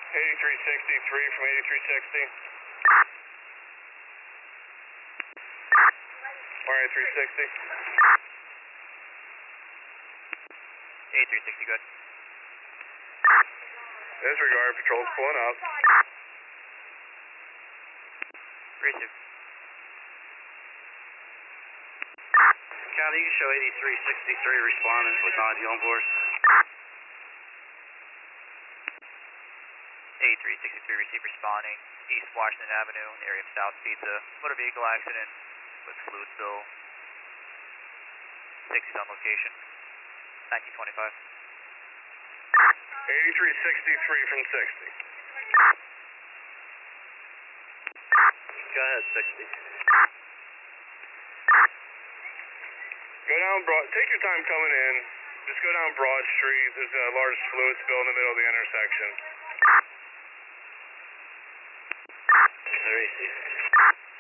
8363 from 8360. Alright, 360. 8360, good. Disregard, patrol's pulling up. Receive. County, you can show 8363 responding with Nadia on board. 8363 receive responding, East Washington Avenue, area of South Pizza. Motor vehicle accident with fluid spill. 60 on location. 1925. 8363 from 60. Go ahead, 60. Go down Broad, take your time coming in. Just go down Broad Street. There's a large fluid spill in the middle of the intersection. Receive.